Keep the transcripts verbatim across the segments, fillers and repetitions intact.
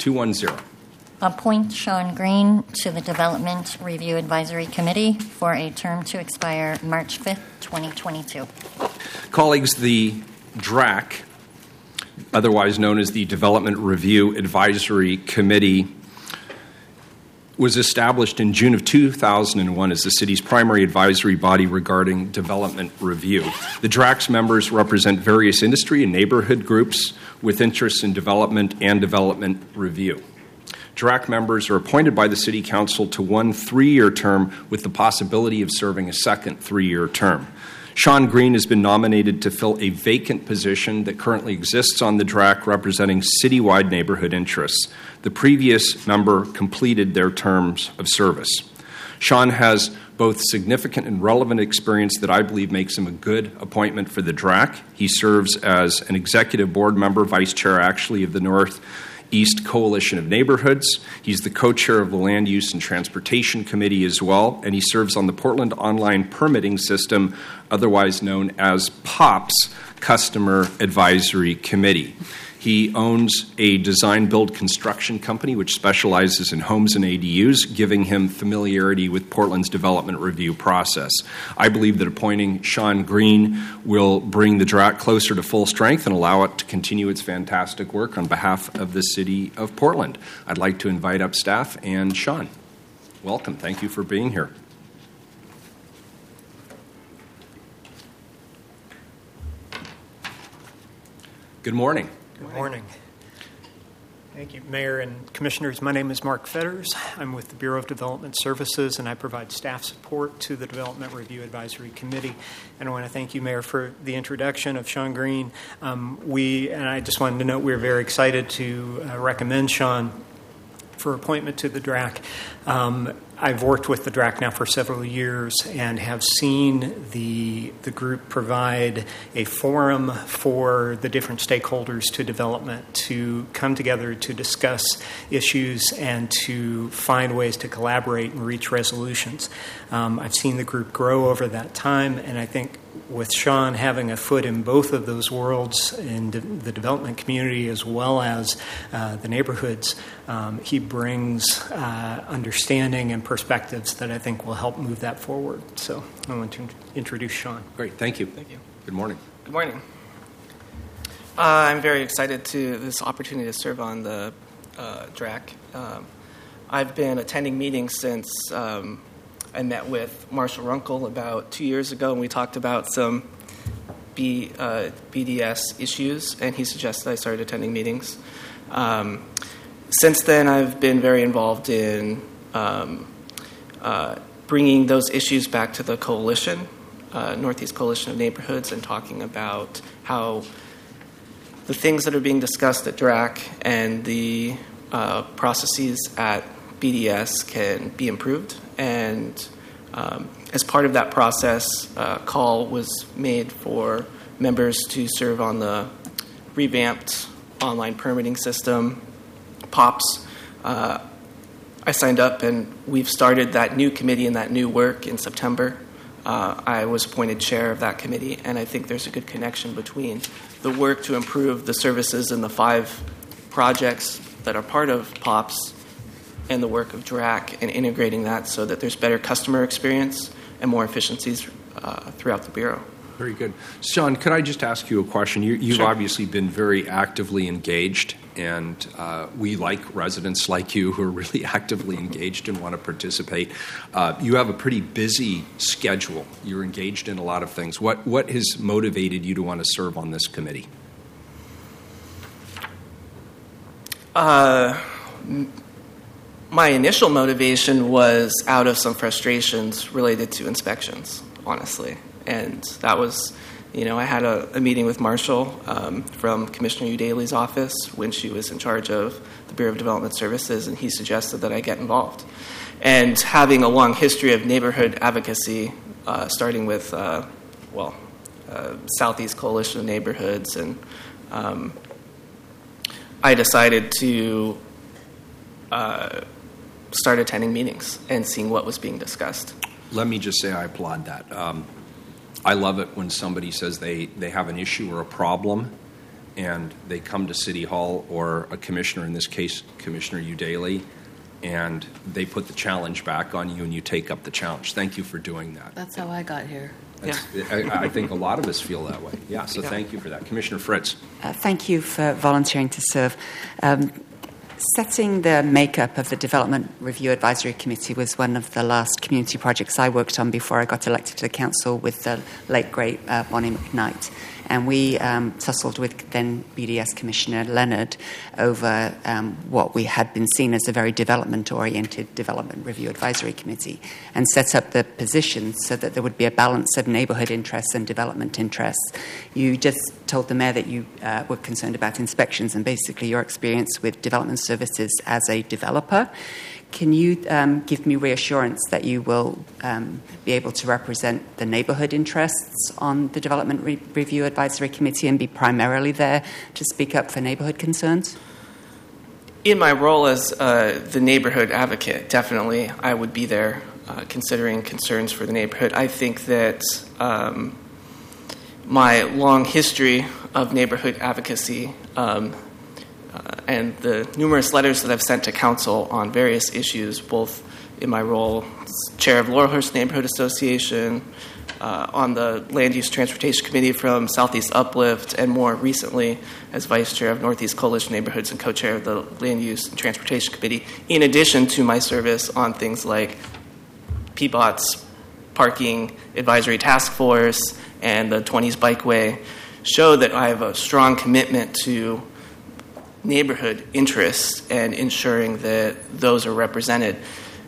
two one zero. Appoint Sean Green to the Development Review Advisory Committee for a term to expire March fifth, twenty twenty-two. Colleagues, the D R A C, otherwise known as the Development Review Advisory Committee, was established in June of two thousand one as the city's primary advisory body regarding development review. The D R A C's members represent various industry and neighborhood groups with interests in development and development review. D R A C members are appointed by the City Council to one three-year term with the possibility of serving a second three-year term. Sean Green has been nominated to fill a vacant position that currently exists on the D R A C representing citywide neighborhood interests. The previous member completed their terms of service. Sean has both significant and relevant experience that I believe makes him a good appointment for the D R A C. He serves as an executive board member, vice chair actually, of the North East Coalition of Neighborhoods. He's the co-chair of the Land Use and Transportation Committee as well, and he serves on the Portland Online Permitting System, otherwise known as POPS, Customer Advisory Committee. He owns a design-build construction company which specializes in homes and A D Us, giving him familiarity with Portland's development review process. I believe that appointing Sean Green will bring the D R A C closer to full strength and allow it to continue its fantastic work on behalf of the City of Portland. I'd like to invite up staff and Sean. Welcome. Thank you for being here. Good morning. Good morning. Thank you, Mayor and Commissioners. My name is Mark Fetters. I'm with the Bureau of Development Services, and I provide staff support to the Development Review Advisory Committee. And I want to thank you, Mayor, for the introduction of Sean Green. Um, we, and I just wanted to note, we're very excited to uh, recommend Sean for appointment to the D R A C. Um, I've worked with the D R A C now for several years and have seen the the group provide a forum for the different stakeholders to development to come together to discuss issues and to find ways to collaborate and reach resolutions. Um, I've seen the group grow over that time, and I think with Sean having a foot in both of those worlds, in de- the development community as well as uh, the neighborhoods, um, he brings uh, understanding and perspectives that I think will help move that forward. So I want to introduce Sean. Great. Thank you. Thank you. Good morning. Good morning. Uh, I'm very excited to this opportunity to serve on the uh, D R A C. Um, I've been attending meetings since um, I met with Marshall Runkle about two years ago, and we talked about some B, uh, B D S issues, and he suggested I started attending meetings. Um, since then, I've been very involved in um, uh, bringing those issues back to the coalition, uh, Northeast Coalition of Neighborhoods, and talking about how the things that are being discussed at D R A C and the uh, processes at B D S can be improved. And um, as part of that process, a call was made for members to serve on the revamped online permitting system, POPS. Uh, I signed up, and we've started that new committee and that new work in September. Uh, I was appointed chair of that committee, and I think there's a good connection between the work to improve the services in the five projects that are part of POPS and the work of D R A C and integrating that so that there's better customer experience and more efficiencies uh, throughout the Bureau. Very good. Sean, could I just ask you a question? You, you've Sure. obviously been very actively engaged, and uh, we like residents like you who are really actively engaged and want to participate. Uh, you have a pretty busy schedule. You're engaged in a lot of things. What, what has motivated you to want to serve on this committee? Uh, my initial motivation was out of some frustrations related to inspections, honestly. And that was, you know, I had a, a meeting with Marshall um, from Commissioner Udaley's office when she was in charge of the Bureau of Development Services, and he suggested that I get involved. And having a long history of neighborhood advocacy, uh, starting with, uh, well, uh, Southeast Coalition of Neighborhoods, and um, I decided to uh, start attending meetings and seeing what was being discussed. Let me just say I applaud that. Um, I love it when somebody says they, they have an issue or a problem and they come to City Hall or a commissioner, in this case, Commissioner Udaly, and they put the challenge back on you and you take up the challenge. Thank you for doing that. That's how I got here. That's, I, I think a lot of us feel that way. Yeah, so Yeah. thank you for that. Commissioner Fritz. Uh, thank you for volunteering to serve. Um, setting the makeup of the Development Review Advisory Committee was one of the last community projects I worked on before I got elected to the council with the late, great uh, Bonnie McKnight. And we um, tussled with then B D S Commissioner Leonard over um, what we had been seen as a very development-oriented Development Review Advisory Committee, and set up the positions so that there would be a balance of neighbourhood interests and development interests. You just told the Mayor that you uh, were concerned about inspections and basically your experience with development services as a developer. Can you um, give me reassurance that you will um, be able to represent the neighbourhood interests on the Development Re- Review Advisory Committee and be primarily there to speak up for neighbourhood concerns? In my role as uh, the neighborhood advocate, definitely I would be there uh, considering concerns for the neighborhood. I think that um, my long history of neighborhood advocacy um, uh, and the numerous letters that I've sent to council on various issues, both in my role as chair of Laurelhurst Neighborhood Association, uh, on the Land Use Transportation Committee from Southeast Uplift, and more recently as vice chair of Northeast Coalition Neighborhoods and co-chair of the Land Use and Transportation Committee, in addition to my service on things like P B O T's Parking Advisory Task Force and the twenties Bikeway, show that I have a strong commitment to neighborhood interests and ensuring that those are represented.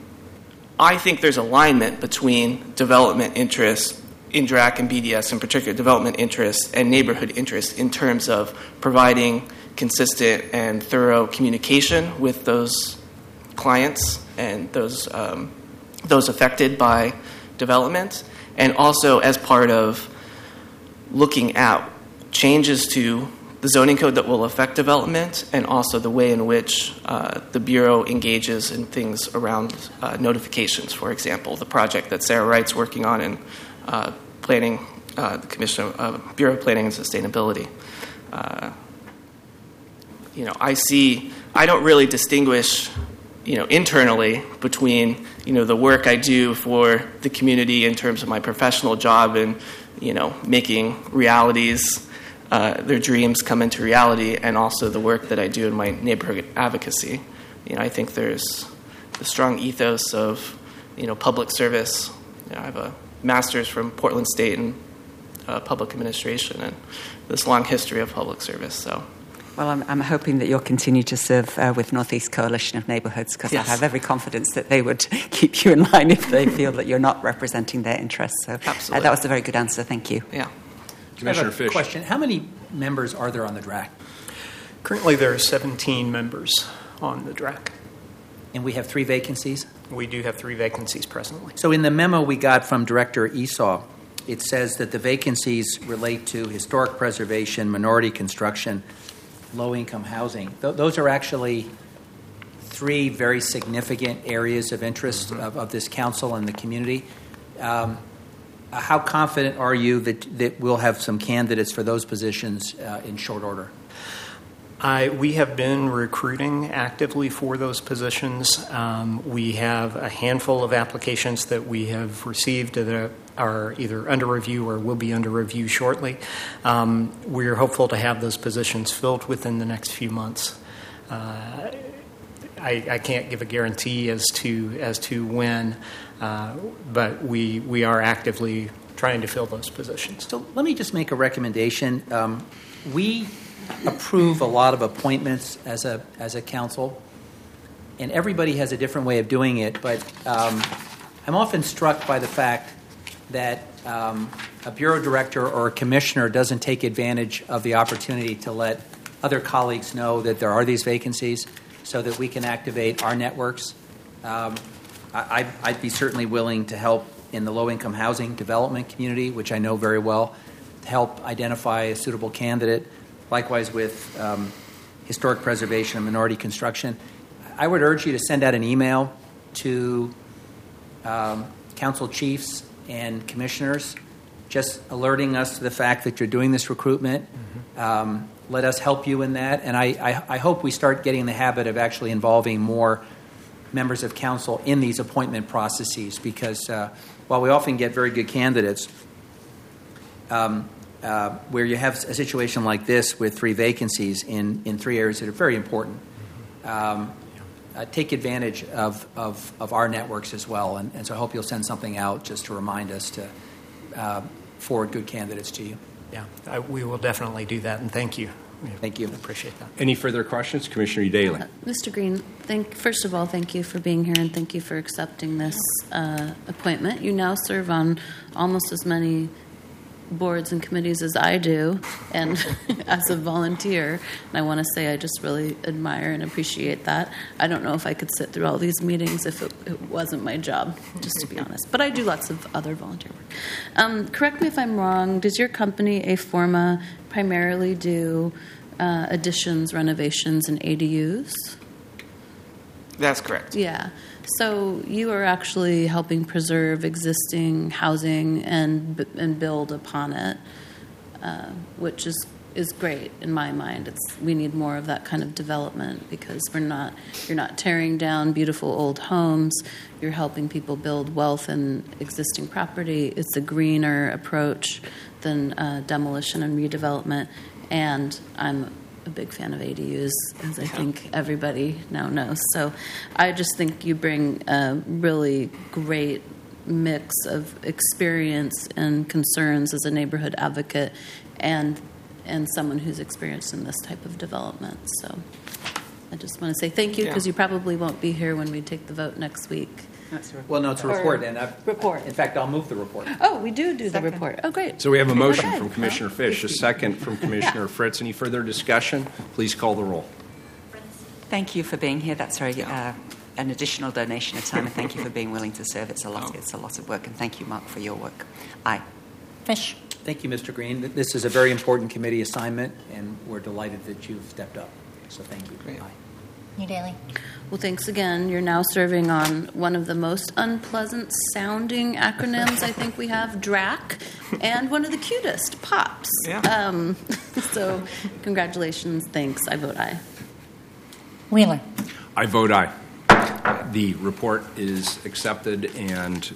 I think there's alignment between development interests in D R A C and B D S, in particular development interests and neighborhood interests, in terms of providing consistent and thorough communication with those clients and those um, those affected by development, and also as part of looking at changes to the zoning code that will affect development, and also the way in which uh, the Bureau engages in things around uh, notifications. For example, the project that Sarah Wright's working on in uh, planning, uh, the Commission of uh, Bureau of Planning and Sustainability. Uh, you know, I see, I don't really distinguish, you know, internally between, you know, the work I do for the community in terms of my professional job and, you know, making realities, Uh, their dreams come into reality, and also the work that I do in my neighborhood advocacy. You know, I think there's the strong ethos of, you know, public service. You know, I have a master's from Portland State in uh, public administration, and this long history of public service. So, well, I'm, I'm hoping that you'll continue to serve uh, with Northeast Coalition of Neighbourhoods, because yes. I have every confidence that they would keep you in line if they feel that you're not representing their interests. So uh, that was a very good answer. Thank you. Yeah. Commissioner I have a Fish. question. How many members are there on the D R A C? Currently, there are seventeen members on the D R A C. And we have three vacancies? We do have three vacancies presently. So in the memo we got from Director Esau, it says that the vacancies relate to historic preservation, minority construction, low-income housing. Th- those are actually three very significant areas of interest mm-hmm. of, of this council and the community. Um, How confident are you that, that we'll have some candidates for those positions uh, in short order? I, we have been recruiting actively for those positions. Um, we have a handful of applications that we have received that are either under review or will be under review shortly. Um, we're hopeful to have those positions filled within the next few months. Uh, I, I can't give a guarantee as to as to when, uh, but we we are actively trying to fill those positions. So let me just make a recommendation. Um, we approve a lot of appointments as a as a council, and everybody has a different way of doing it. But um, I'm often struck by the fact that um, a bureau director or a commissioner doesn't take advantage of the opportunity to let other colleagues know that there are these vacancies, so that we can activate our networks. Um, I, I'd be certainly willing to help in the low-income housing development community, which I know very well, to help identify a suitable candidate. Likewise with um, historic preservation and minority construction. I would urge you to send out an email to um, council chiefs and commissioners, just alerting us to the fact that you're doing this recruitment. Mm-hmm. Um, let us help you in that. And I, I, I hope we start getting in the habit of actually involving more members of council in these appointment processes, because uh, while we often get very good candidates, um, uh, where you have a situation like this with three vacancies in, in three areas that are very important, um, uh, take advantage of, of, of our networks as well. And, and so I hope you'll send something out just to remind us to uh, forward good candidates to you. Yeah, I, we will definitely do that, and thank you. We Thank you. Appreciate that. Any further questions? Commissioner Daly. Uh, Mister Green, thank, first of all, thank you for being here, and thank you for accepting this uh, appointment. You now serve on almost as many boards and committees as I do, and as a volunteer. And I want to say I just really admire and appreciate that. I don't know if I could sit through all these meetings if it, it wasn't my job, just to be honest. But I do lots of other volunteer work. Um, correct me if I'm wrong, does your company, Aforma, primarily do uh, additions, renovations, and A D Us? That's correct. Yeah. So you are actually helping preserve existing housing and and build upon it, uh, which is is great in my mind. It's we need more of that kind of development, because we're not you're not tearing down beautiful old homes. You're helping people build wealth in existing property. It's a greener approach than uh, demolition and redevelopment. And I'm a big fan of A D Us, as I think everybody now knows. So I just think you bring a really great mix of experience and concerns as a neighborhood advocate and and someone who's experienced in this type of development. So I just want to say thank you, because Yeah. you probably won't be here when we take the vote next week. Well, no, it's a Or report. and I've, report. In fact, I'll move the report. Oh, we do do Second. the report. Oh, great. So we have a motion Okay. from Commissioner Fish, a second from Commissioner Fritz. Any further discussion? Please call the roll. Thank you for being here. That's very uh, an additional donation of time, and thank you for being willing to serve. It's a lot. It's a lot of work, and thank you, Mark, for your work. Aye. Fish. Thank you, Mister Green. This is a very important committee assignment, and we're delighted that you've stepped up. So thank you. Great. Aye. You Daly. Well, thanks again. You're now serving on one of the most unpleasant sounding acronyms I think we have, DRAC, and one of the cutest, POPs. Yeah. Um, so congratulations. Thanks. I vote aye. Wheeler. I vote aye. The report is accepted, and